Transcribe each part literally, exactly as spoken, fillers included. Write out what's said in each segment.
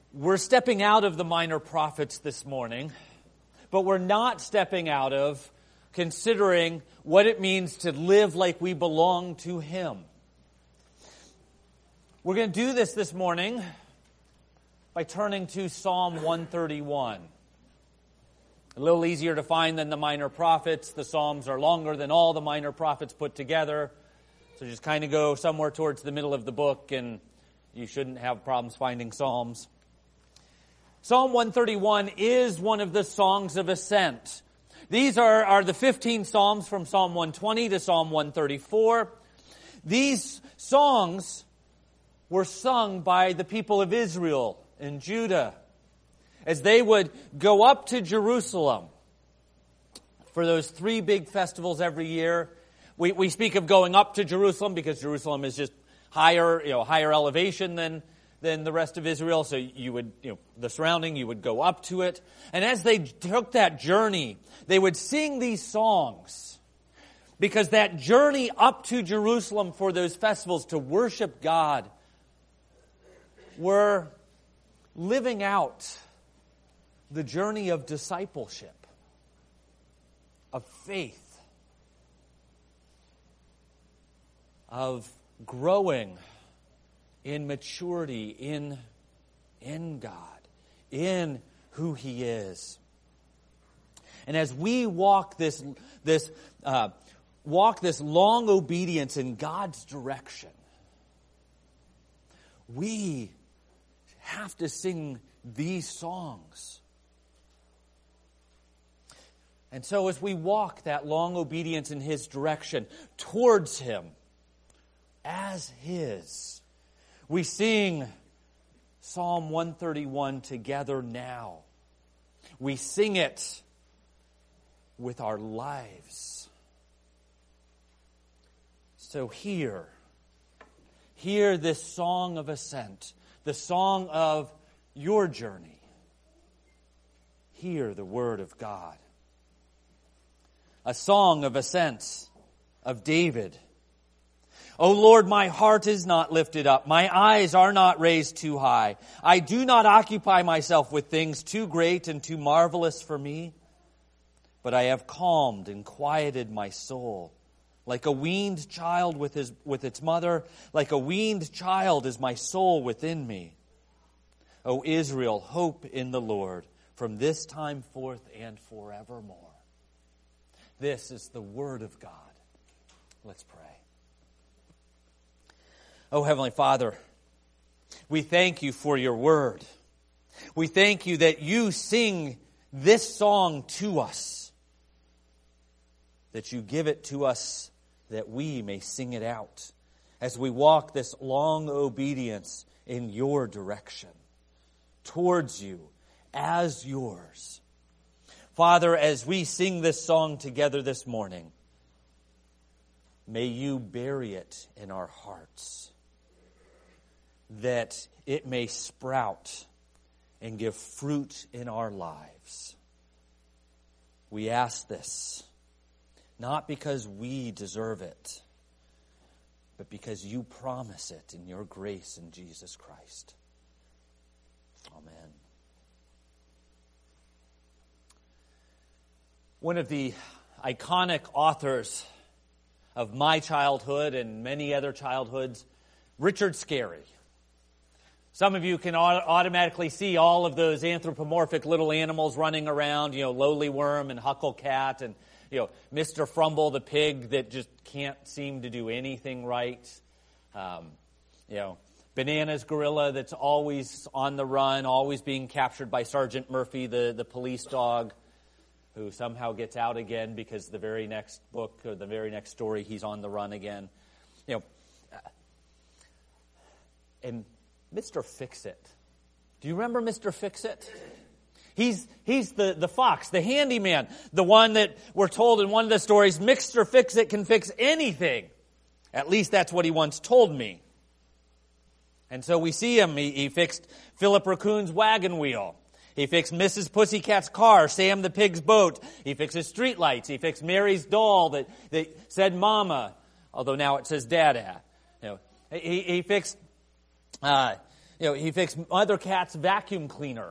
We're stepping out of the Minor Prophets this morning, but we're not stepping out of considering what it means to live like we belong to Him. We're going to do this this morning by turning to Psalm one thirty-one. A little easier to find than the Minor Prophets. The Psalms are longer than all the Minor Prophets put together. So just kind of go somewhere towards the middle of the book and you shouldn't have problems finding Psalms. Psalm one thirty-one is one of the songs of ascent. These are, are the fifteen Psalms from Psalm one twenty to Psalm one thirty-four. These songs were sung by the people of Israel and Judah as they would go up to Jerusalem for those three big festivals every year. We, we speak of going up to Jerusalem because Jerusalem is just higher, you know, higher elevation than, than the rest of Israel. So you would, you know, the surrounding, you would go up to it. And as they took that journey, they would sing these songs because that journey up to Jerusalem for those festivals to worship God were living out the journey of discipleship, of faith, of growing in maturity in, in God, in who He is. And as we walk this, this, uh, walk this long obedience in God's direction, we have to sing these songs. And so as we walk that long obedience in His direction towards Him, as His, we sing Psalm one thirty-one together now. We sing it with our lives. So hear, hear this song of ascent, the song of your journey. Hear the word of God. A song of ascent of David. O Lord, my heart is not lifted up. My eyes are not raised too high. I do not occupy myself with things too great and too marvelous for me. But I have calmed and quieted my soul. Like a weaned child with his, with its mother, like a weaned child is my soul within me. O Israel, hope in the Lord from this time forth and forevermore. This is the word of God. Let's pray. Oh, Heavenly Father, we thank You for Your word. We thank You that You sing this song to us, that You give it to us that we may sing it out as we walk this long obedience in Your direction, towards You, as Yours. Father, as we sing this song together this morning, may You bury it in our hearts, that it may sprout and give fruit in our lives. We ask this, not because we deserve it, but because You promise it in Your grace in Jesus Christ. Amen. One of the iconic authors of my childhood and many other childhoods, Richard Scarry. Some of you can automatically see all of those anthropomorphic little animals running around, you know, Lowly Worm and Huckle Cat and, you know, Mister Frumble, the pig that just can't seem to do anything right. Um, you know, Bananas Gorilla that's always on the run, always being captured by Sergeant Murphy, the, the police dog, who somehow gets out again because the very next book or the very next story he's on the run again. You know, and Mister Fix-It. Do you remember Mister Fix-It? He's he's the, the fox, the handyman, the one that we're told in one of the stories, Mister Fix-It can fix anything. At least that's what he once told me. And so we see him. He, he fixed Philip Raccoon's wagon wheel. He fixed Missus Pussycat's car, Sam the pig's boat. He fixes streetlights. He fixed Mary's doll that, that said Mama, although now it says Dada. You know, he, he fixed uh, You know, he fixed Mother Cat's vacuum cleaner.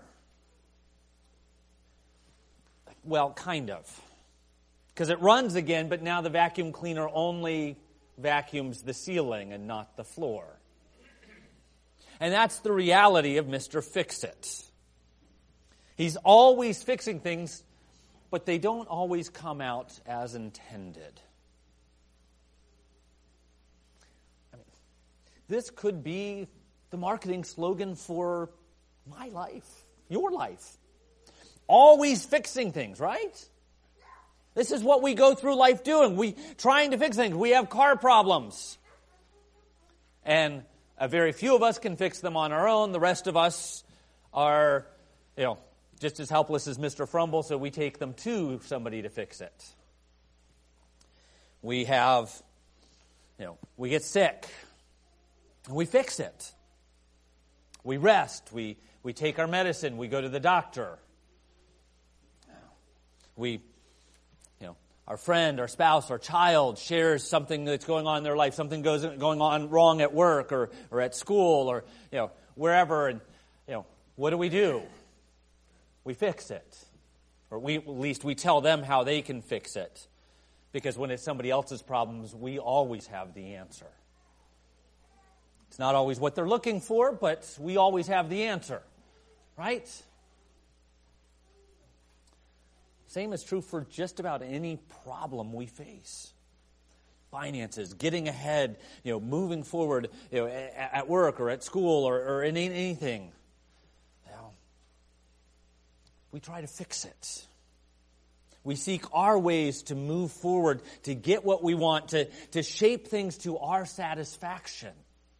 Well, kind of. Because it runs again, but now the vacuum cleaner only vacuums the ceiling and not the floor. And that's the reality of Mister Fix-It. He's always fixing things, but they don't always come out as intended. I mean, this could be the marketing slogan for my life, your life. Always fixing things, right? This is what we go through life doing. We trying to fix things. We have car problems. And a very few of us can fix them on our own. The rest of us are, you know, just as helpless as Mister Frumble, so we take them to somebody to fix it. We have, you know, we get sick, and we fix it. We rest. We, we take our medicine. We go to the doctor. We, you know, our friend, our spouse, our child shares something that's going on in their life, something goes going on wrong at work or, or at school or, you know, wherever, and, you know, what do we do? We fix it. Or we, at least we tell them how they can fix it. Because when it's somebody else's problems, we always have the answer. It's not always what they're looking for, but we always have the answer. Right? Same is true for just about any problem we face. Finances, getting ahead, you know, moving forward, you know, at work or at school or, or in anything. You know, we try to fix it. We seek our ways to move forward, to get what we want, to, to shape things to our satisfaction.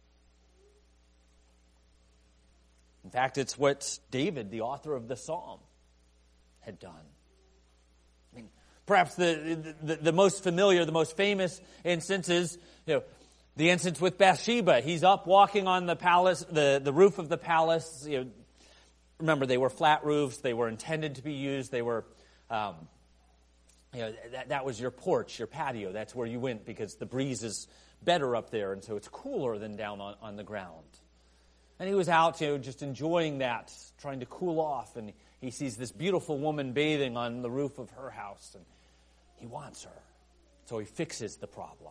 In fact, it's what David, the author of the Psalm, had done. I mean, perhaps the, the, the most familiar, the most famous instance is, you know, the instance with Bathsheba. He's up walking on the palace, the, the roof of the palace. You know, remember, they were flat roofs. They were intended to be used. They were, um, you know, that, that was your porch, your patio. That's where you went because the breeze is better up there, and so it's cooler than down on, on the ground. And he was out, you know, just enjoying that, trying to cool off, and he sees this beautiful woman bathing on the roof of her house, and he wants her. So he fixes the problem.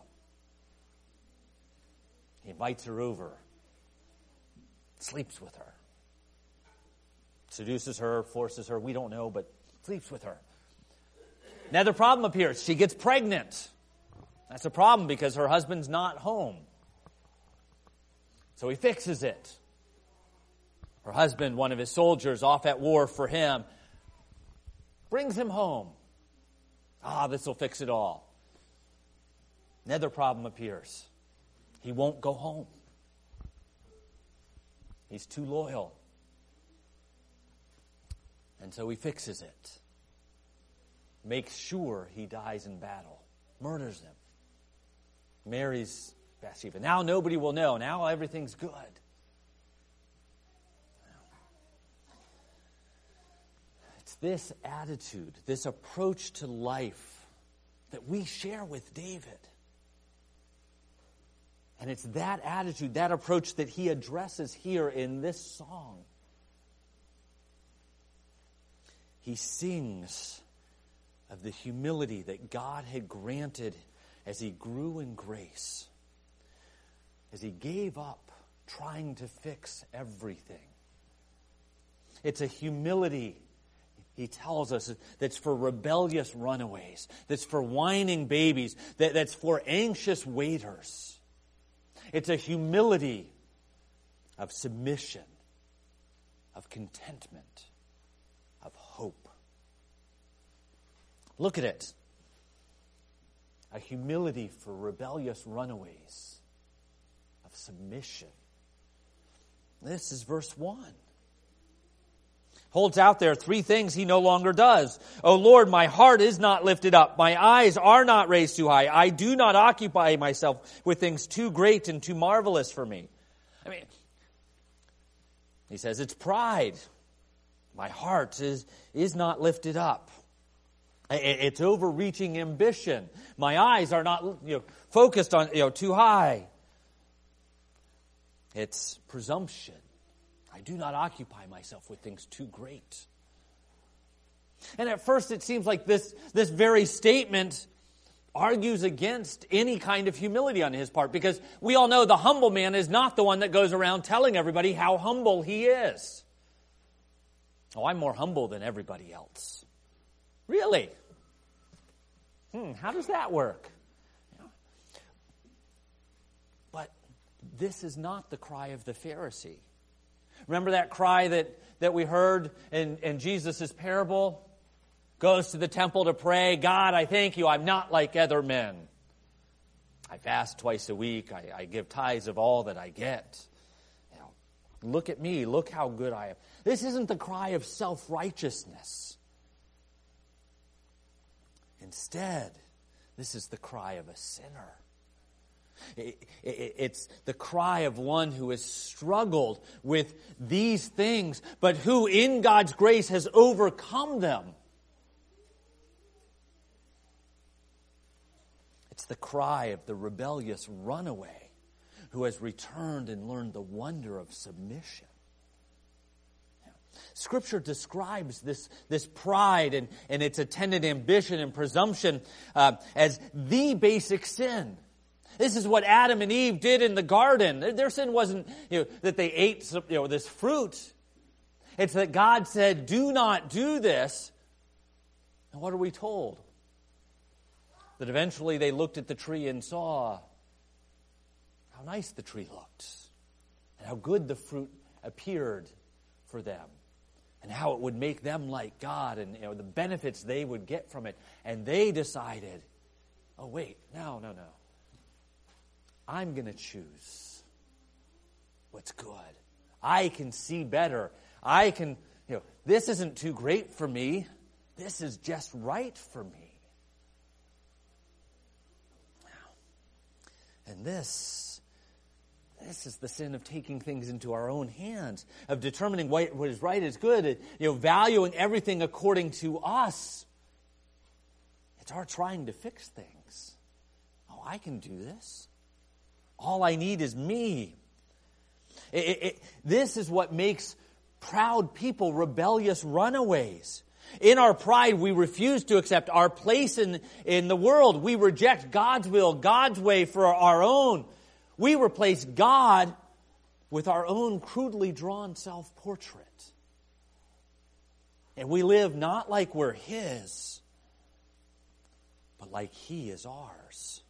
He invites her over, sleeps with her, seduces her, forces her, we don't know, but sleeps with her. Another problem appears. She gets pregnant. That's a problem because her husband's not home. So he fixes it. Her husband, one of his soldiers off at war for him, brings him home. Ah, this will fix it all. Another problem appears. He won't go home. He's too loyal. And so he fixes it. Makes sure he dies in battle. Murders him. Marries Bathsheba. Now nobody will know. Now everything's good. It's this attitude, this approach to life that we share with David. And it's that attitude, that approach that he addresses here in this song. He sings of the humility that God had granted as he grew in grace, as he gave up trying to fix everything. It's a humility, he tells us, that's for rebellious runaways, that's for whining babies, that, that's for anxious waiters. It's a humility of submission, of contentment, of hope. Look at it. A humility for rebellious runaways, of submission. This is verse one. Holds out there three things he no longer does. O Lord, my heart is not lifted up. My eyes are not raised too high. I do not occupy myself with things too great and too marvelous for me. I mean, he says it's pride. My heart is, is not lifted up. It's overreaching ambition. My eyes are not, you know, focused on, you know, too high. It's presumption. I do not occupy myself with things too great. And at first it seems like this, this very statement argues against any kind of humility on his part, because we all know the humble man is not the one that goes around telling everybody how humble he is. Oh, I'm more humble than everybody else. Really? Hmm, how does that work? But this is not the cry of the Pharisee. Remember that cry that, that we heard in, in Jesus' parable? Goes to the temple to pray, God, I thank you, I'm not like other men. I fast twice a week, I, I give tithes of all that I get. You know, look at me, look how good I am. This isn't the cry of self-righteousness. Instead, this is the cry of a sinner. It, it, it's the cry of one who has struggled with these things, but who in God's grace has overcome them. It's the cry of the rebellious runaway who has returned and learned the wonder of submission. Scripture describes this, this pride and, and its attendant ambition and presumption uh, as the basic sin. This is what Adam and Eve did in the garden. Their sin wasn't, you know, that they ate some, you know, this fruit. It's that God said, do not do this. And what are we told? That eventually they looked at the tree and saw how nice the tree looked, and how good the fruit appeared for them, and how it would make them like God, and you know, the benefits they would get from it. And they decided, oh wait, no, no, no. I'm going to choose what's good. I can see better. I can, you know, this isn't too great for me. This is just right for me. And this, this is the sin of taking things into our own hands, of determining what, what is right is good, you know, valuing everything according to us. It's our trying to fix things. Oh, I can do this. All I need is me. It, it, it, this is what makes proud people rebellious runaways. In our pride, we refuse to accept our place in, in the world. We reject God's will, God's way for our own. We replace God with our own crudely drawn self-portrait. And we live not like we're His, but like He is ours.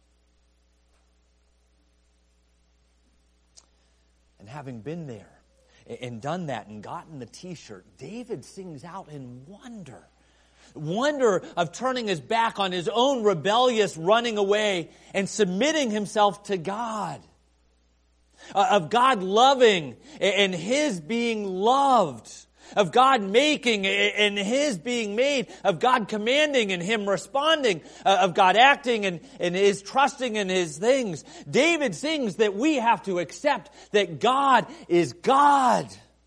And having been there, and done that and gotten the t-shirt, David sings out in wonder. Wonder of turning his back on his own rebellious running away and submitting himself to God. Uh, of God loving and his being loved. Of God making and his being made. Of God commanding and him responding. Uh, of God acting and, and his trusting in his things. David sings that we have to accept that God is God.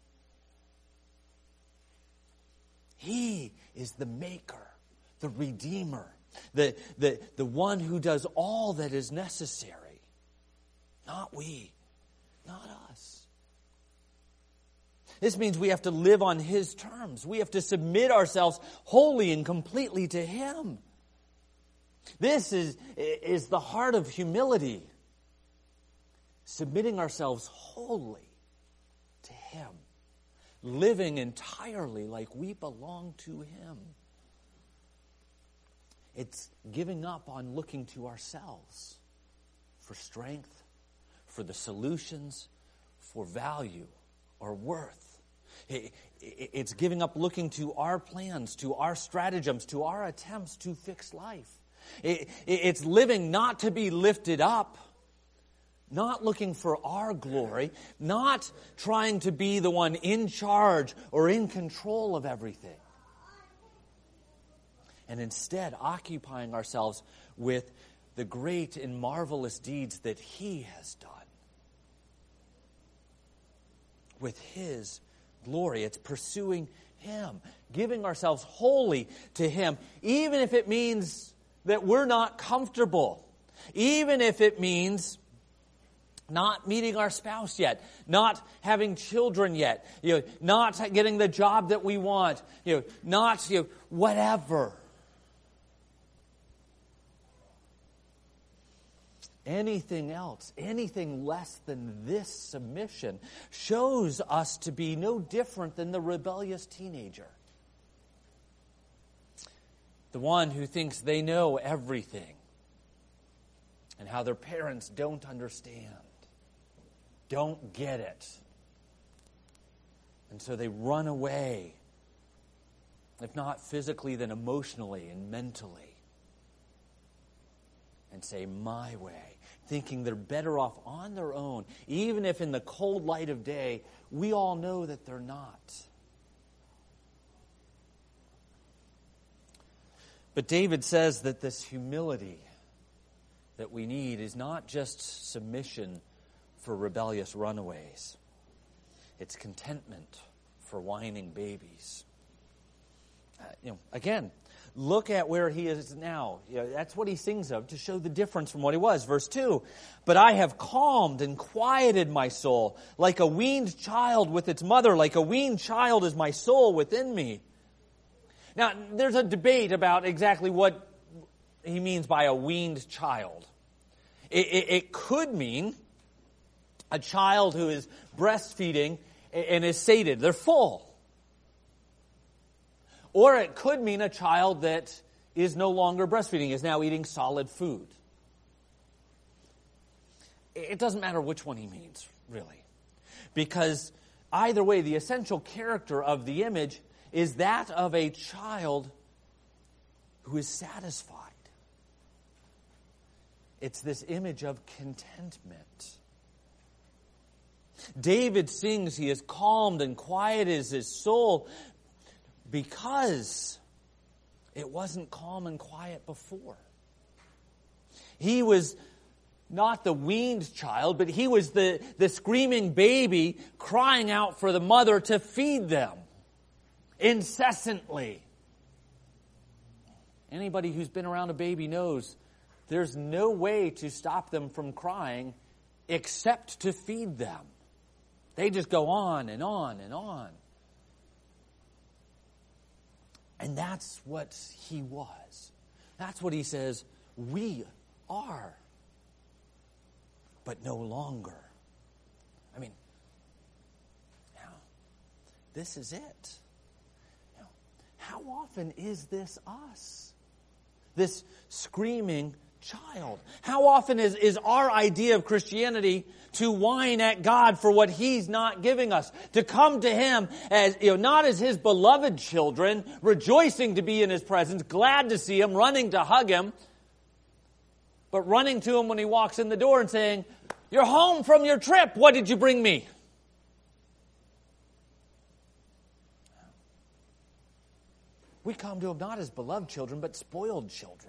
He is the maker, the redeemer, the, the, the one who does all that is necessary. Not we, not us. This means we have to live on His terms. We have to submit ourselves wholly and completely to Him. This is, is the heart of humility. Submitting ourselves wholly to Him. Living entirely like we belong to Him. It's giving up on looking to ourselves for strength, for the solutions, for value or worth. It's giving up looking to our plans, to our stratagems, to our attempts to fix life. It's living not to be lifted up, not looking for our glory, not trying to be the one in charge or in control of everything. And instead occupying ourselves with the great and marvelous deeds that He has done. With His glory. It's pursuing Him. Giving ourselves wholly to Him. Even if it means that we're not comfortable. Even if it means not meeting our spouse yet, not having children yet, you know, not getting the job that we want, you know, not, you know, whatever. Anything else, anything less than this submission shows us to be no different than the rebellious teenager. The one who thinks they know everything and how their parents don't understand, don't get it. And so they run away, if not physically, then emotionally and mentally, and say, my way, thinking they're better off on their own, even if in the cold light of day, we all know that they're not. But David says that this humility that we need is not just submission for rebellious runaways. It's contentment for whining babies. Uh, you know, again, look at where he is now. You know, that's what he sings of to show the difference from what he was. Verse two, but I have calmed and quieted my soul like a weaned child with its mother. Like a weaned child is my soul within me. Now, there's a debate about exactly what he means by a weaned child. It, it, it could mean a child who is breastfeeding and is sated. They're full. Or it could mean a child that is no longer breastfeeding, is now eating solid food. It doesn't matter which one he means, really. Because either way, the essential character of the image is that of a child who is satisfied. It's this image of contentment. David sings, he is calmed and quiet is his soul, because it wasn't calm and quiet before. He was not the weaned child, but he was the, the screaming baby crying out for the mother to feed them incessantly. Anybody who's been around a baby knows there's no way to stop them from crying except to feed them. They just go on and on and on. And that's what he was. That's what he says we are. But no longer. I mean, you know, this is it. You know, how often is this us? This screaming child. How often is, is our idea of Christianity to whine at God for what He's not giving us? To come to Him as, you know, not as His beloved children, rejoicing to be in His presence, glad to see Him, running to hug Him, but running to Him when He walks in the door and saying, "You're home from your trip. What did you bring me?" We come to Him not as beloved children, but spoiled children.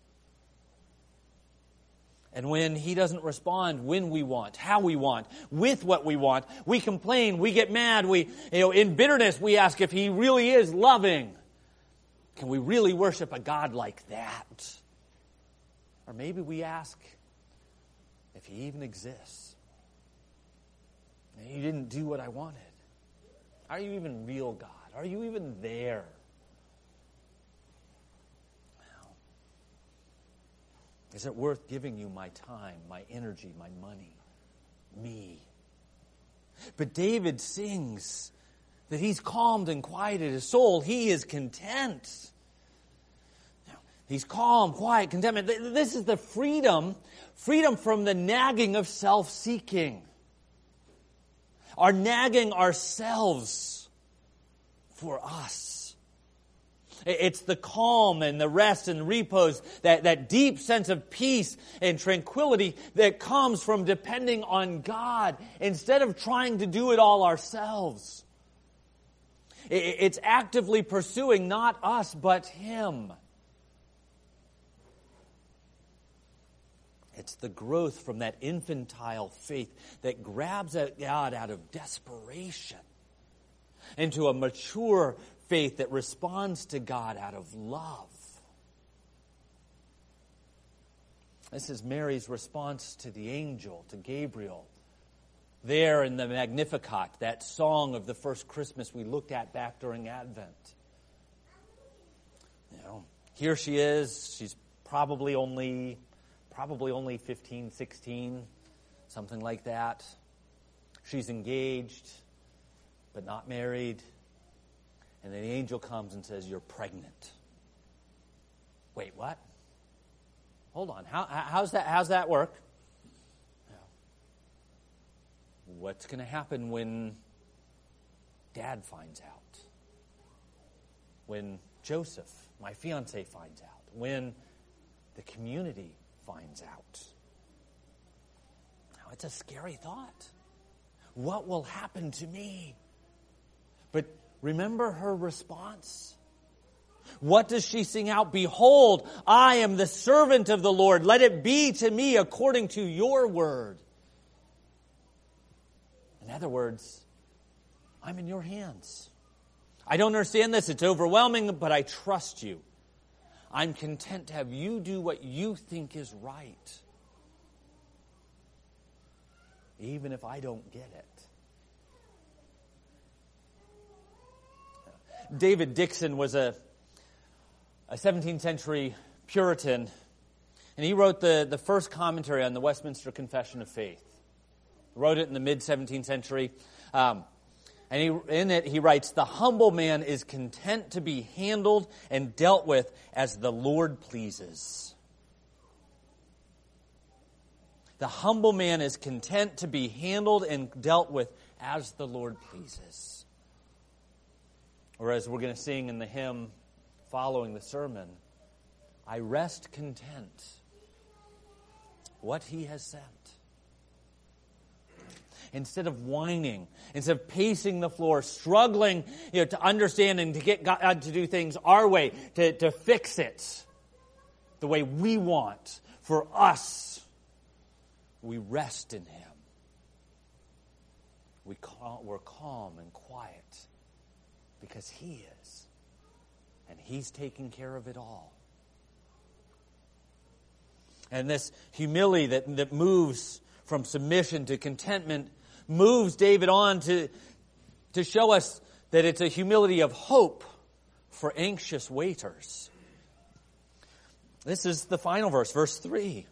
And when He doesn't respond when we want, how we want, with what we want, we complain, we get mad, we, you know, in bitterness we ask if He really is loving. Can we really worship a God like that? Or maybe we ask if He even exists. You didn't do what I wanted. Are you even real, God? Are you even there? Is it worth giving you my time, my energy, my money, me? But David sings that he's calmed and quieted his soul. He is content. He's calm, quiet, contentment. This is the freedom, freedom from the nagging of self-seeking. Our nagging ourselves for us. It's the calm and the rest and repose, that, that deep sense of peace and tranquility that comes from depending on God instead of trying to do it all ourselves. It's actively pursuing not us, but Him. It's the growth from that infantile faith that grabs at God out of desperation into a mature faith that responds to God out of love. This is Mary's response to the angel, to Gabriel, there in the Magnificat, that song of the first Christmas we looked at back during Advent. You know, here she is. She's probably only, probably only fifteen, sixteen, something like that. She's engaged, but not married. And then the angel comes and says, "You're pregnant." Wait, what? Hold on. How, how's that? How's that work? What's going to happen when Dad finds out? When Joseph, my fiance, finds out? When the community finds out? Now, it's a scary thought. What will happen to me? But remember her response? What does she sing out? "Behold, I am the servant of the Lord. Let it be to me according to your word." In other words, I'm in your hands. I don't understand this. It's overwhelming, but I trust you. I'm content to have you do what you think is right, even if I don't get it. David Dixon was a, a seventeenth century Puritan, and he wrote the, the first commentary on the Westminster Confession of Faith. He wrote it in the mid-seventeenth century. Um, and he, in it, he writes, "The humble man is content to be handled and dealt with as the Lord pleases." The humble man is content to be handled and dealt with as the Lord pleases. Or as we're going to sing in the hymn following the sermon, "I rest content what he has sent." Instead of whining, instead of pacing the floor, struggling, you know, to understand and to get God to do things our way, to, to fix it the way we want for us, we rest in Him. We cal- we're calm and quiet because He is. And He's taking care of it all. And this humility that, that moves from submission to contentment moves David on to, to show us that it's a humility of hope for anxious waiters. This is the final verse, verse three.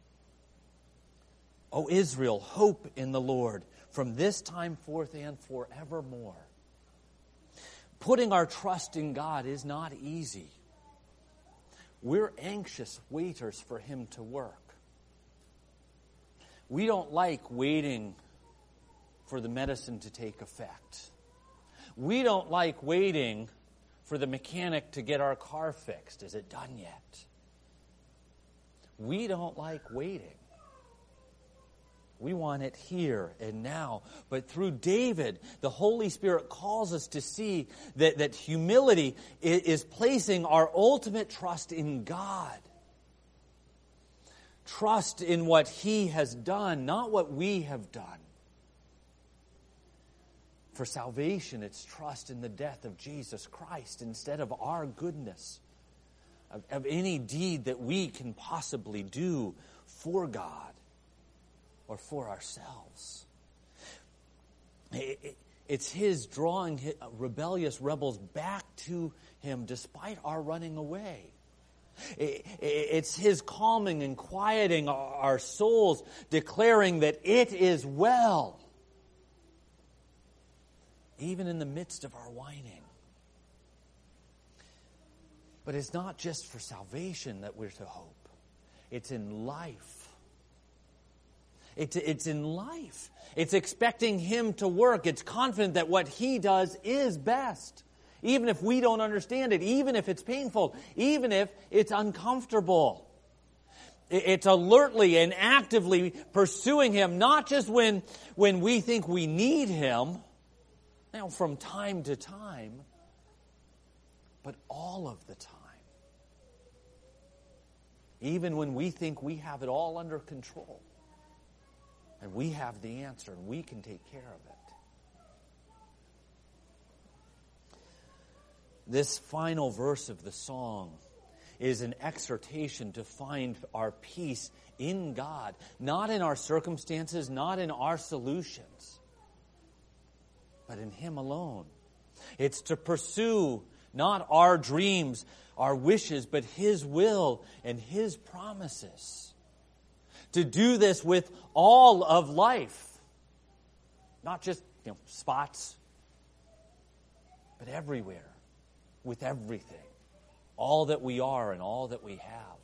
"O Israel, hope in the Lord from this time forth and forevermore." Putting our trust in God is not easy. We're anxious waiters for Him to work. We don't like waiting for the medicine to take effect. We don't like waiting for the mechanic to get our car fixed. Is it done yet? We don't like waiting. We want it here and now. But through David, the Holy Spirit calls us to see that, that humility is placing our ultimate trust in God. Trust in what He has done, not what we have done. For salvation, it's trust in the death of Jesus Christ instead of our goodness, of, of any deed that we can possibly do for God or for ourselves. It, it, it's His drawing rebellious rebels back to Him despite our running away. It, it, it's His calming and quieting our, our souls, declaring that it is well, even in the midst of our whining. But it's not just for salvation that we're to hope. It's in life. It's, it's in life. It's expecting Him to work. It's confident that what He does is best. Even if we don't understand it, even if it's painful, even if it's uncomfortable. It's alertly and actively pursuing Him, not just when, when we think we need Him, now from time to time, but all of the time. Even when we think we have it all under control, and we have the answer, and we can take care of it. This final verse of the song is an exhortation to find our peace in God, not in our circumstances, not in our solutions, but in Him alone. It's to pursue not our dreams, our wishes, but His will and His promises. To do this with all of life, not just, you know, spots, but everywhere, with everything, all that we are and all that we have.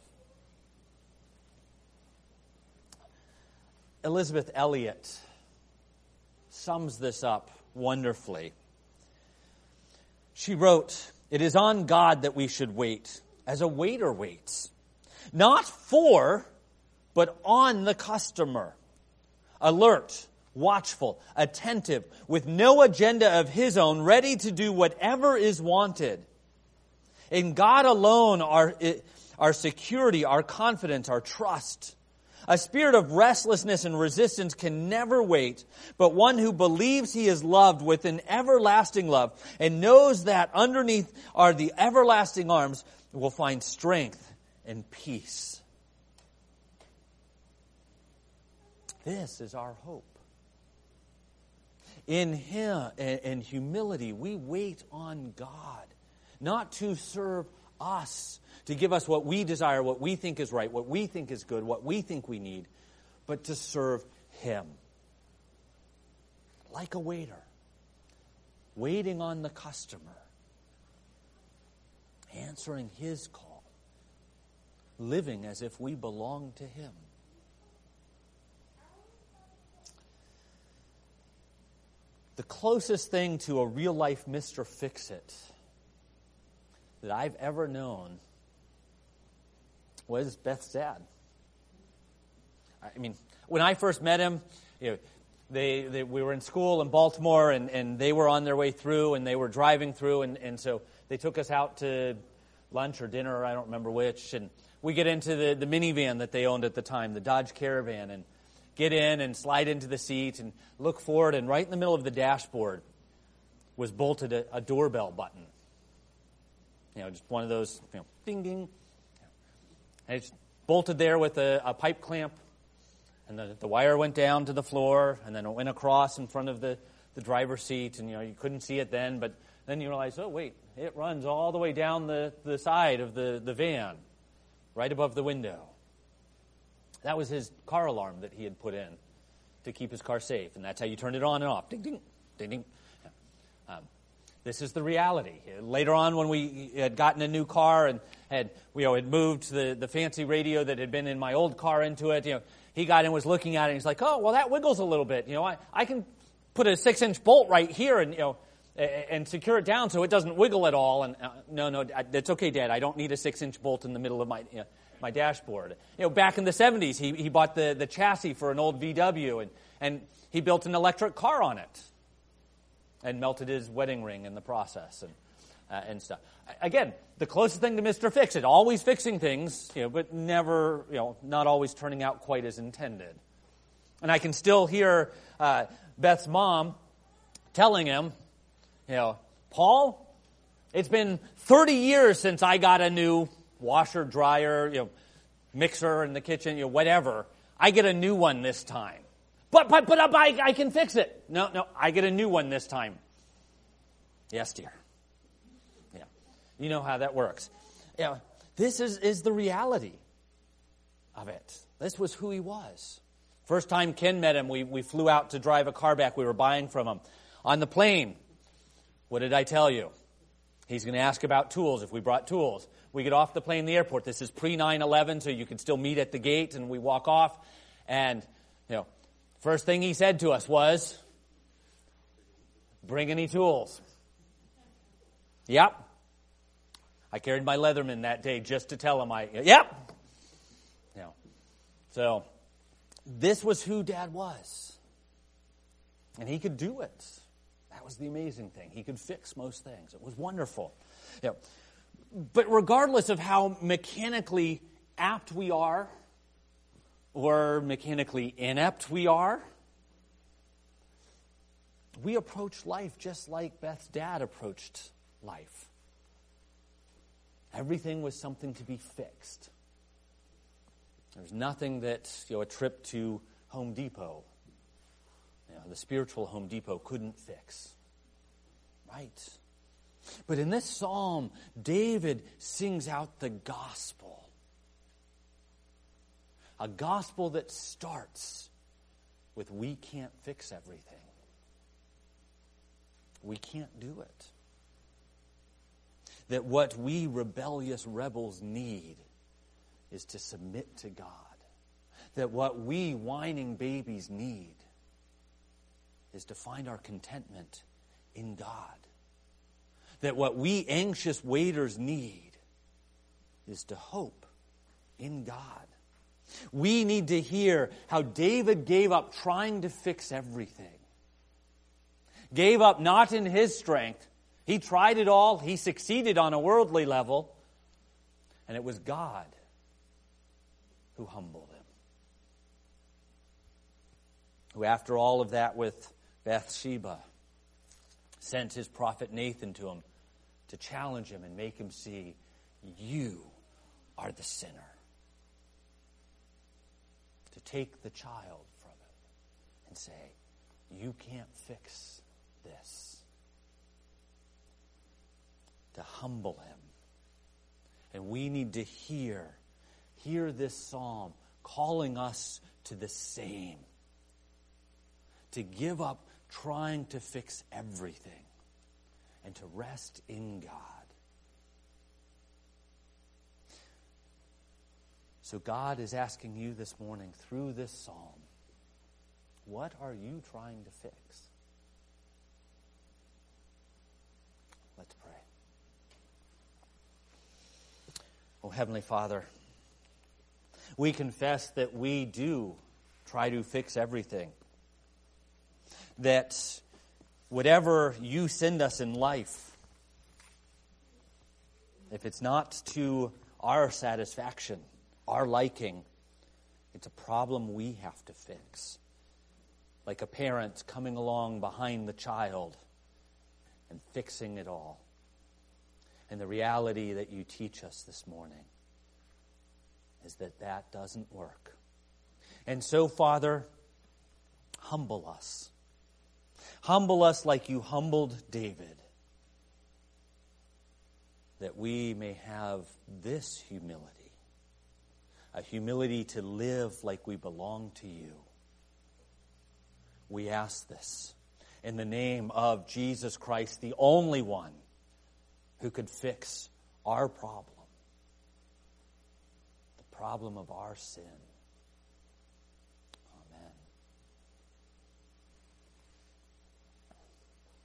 Elizabeth Elliot sums this up wonderfully. She wrote, "It is on God that we should wait, as a waiter waits, not for, but on the customer, alert, watchful, attentive, with no agenda of his own, ready to do whatever is wanted. In God alone our, our security, our confidence, our trust. A spirit of restlessness and resistance can never wait, but one who believes he is loved with an everlasting love and knows that underneath are the everlasting arms will find strength and peace." This is our hope. In Him and humility, we wait on God, not to serve us, to give us what we desire, what we think is right, what we think is good, what we think we need, but to serve Him. Like a waiter, waiting on the customer, answering His call, living as if we belong to Him. The closest thing to a real-life Mister Fix-It that I've ever known was Beth's dad. I mean, when I first met him, you know, they, they we were in school in Baltimore, and, and they were on their way through, and they were driving through, and, and so they took us out to lunch or dinner, I don't remember which, and we get into the, the minivan that they owned at the time, the Dodge Caravan, and get in and slide into the seat and look forward, and right in the middle of the dashboard was bolted a, a doorbell button. You know, just one of those, you know, ding, ding. And it's bolted there with a, a pipe clamp, and the, the wire went down to the floor, and then it went across in front of the, the driver's seat, and, you know, you couldn't see it then, but then you realize, oh, wait, it runs all the way down the, the side of the, the van, right above the window. That was his car alarm that he had put in to keep his car safe, and that's how you turn it on and off. Ding, ding, ding, ding. Um, this is the reality. Later on, when we had gotten a new car and had, you know, had moved the, the fancy radio that had been in my old car into it, you know, he got in, was looking at it, and he's like, "Oh, well, that wiggles a little bit. You know, I, I can put a six-inch bolt right here and, you know, and secure it down so it doesn't wiggle at all." And uh, no, no, that's okay, Dad. I don't need a six-inch bolt in the middle of my, you know, my dashboard. You know, back in the seventies, he, he bought the, the chassis for an old V W, and, and he built an electric car on it and melted his wedding ring in the process and uh, and stuff. Again, the closest thing to Mister Fix-It, always fixing things, you know, but never, you know, not always turning out quite as intended. And I can still hear uh, Beth's mom telling him, you know, "Paul, it's been thirty years since I got a new washer, dryer, you know, mixer in the kitchen, you know, whatever. I get a new one this time. But but but I, I can fix it. No, no, I get a new one this time." "Yes, dear." Yeah, you know how that works. Yeah, this is is the reality of it. This was who he was. First time Ken met him, we we flew out to drive a car back we were buying from him. On the plane, what did I tell you? He's going to ask about tools, if we brought tools. We get off the plane in the airport. This is pre nine eleven, so you can still meet at the gate, and we walk off. And, you know, first thing he said to us was, "Bring any tools?" Yep. I carried my Leatherman that day just to tell him I, yep. You know, so this was who Dad was. And he could do it. That was the amazing thing. He could fix most things. It was wonderful. You know, but regardless of how mechanically apt we are or mechanically inept we are, we approach life just like Beth's dad approached life. Everything was something to be fixed. There's nothing that, you know, a trip to Home Depot, you know, the spiritual Home Depot couldn't fix. Right? But in this psalm, David sings out the gospel. A gospel that starts with, we can't fix everything. We can't do it. That what we rebellious rebels need is to submit to God. That what we whining babies need is to find our contentment in God. That what we anxious waiters need is to hope in God. We need to hear how David gave up trying to fix everything. Gave up not in his strength. He tried it all. He succeeded on a worldly level. And it was God who humbled him. Who, after all of that with Bathsheba, sent his prophet Nathan to him to challenge him and make him see, you are the sinner. To take the child from him and say, you can't fix this. To humble him. And we need to hear, hear this psalm calling us to the same. To give up trying to fix everything and to rest in God. So God is asking you this morning through this psalm, what are you trying to fix? Let's pray. Oh, Heavenly Father, we confess that we do try to fix everything. That whatever you send us in life, if it's not to our satisfaction, our liking, it's a problem we have to fix. Like a parent coming along behind the child and fixing it all. And the reality that you teach us this morning is that that doesn't work. And so, Father, humble us. Humble us like you humbled David, that we may have this humility, a humility to live like we belong to you. We ask this in the name of Jesus Christ, the only one who could fix our problem, the problem of our sin.